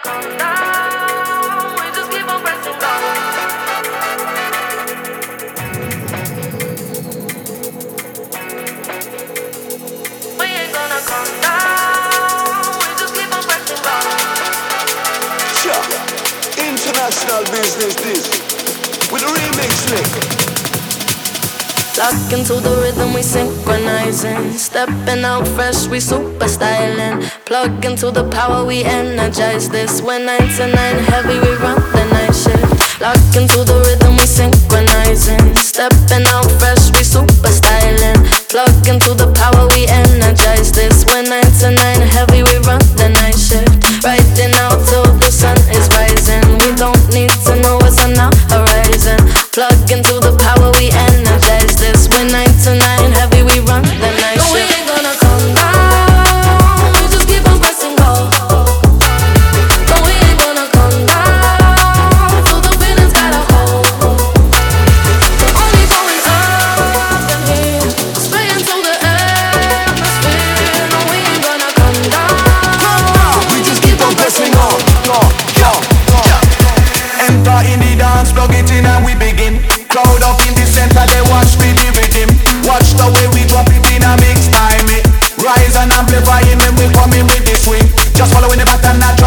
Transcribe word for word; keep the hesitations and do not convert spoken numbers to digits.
calm down. We just keep on pressing on. We ain't gonna calm down. We just keep on pressing on. Sure. International business this with a remix link. Lock into the rhythm, we synchronizing. Stepping out fresh, we super styling. Plug into the power, we energize this. When nine to nine heavy, we run the night shift. Lock into the rhythm, we synchronizing. Stepping out fresh, we super styling. Plug into the power, we energize this. When nine to nine heavy, we run the night shift. Riding out till the sun is rising. We don't need to know what's on our horizon. Plug into the power, we energize this. When nine to nine heavy, we run the night shift. No, we ain't gonna calm down. We just keep on pressing go. No, we ain't gonna calm down till the feelings got a hold. We're only going up and here, spraying through the atmosphere. No, we ain't gonna calm down. We just keep on pressing on. Yo, yo, yo. Enter in the dance, plug it in and we begin. Crowd up in the center, they watch me the rhythm. Watch the way we drop it in a mix time it. Rise and amplifying when we coming with the swing. Just following the pattern, not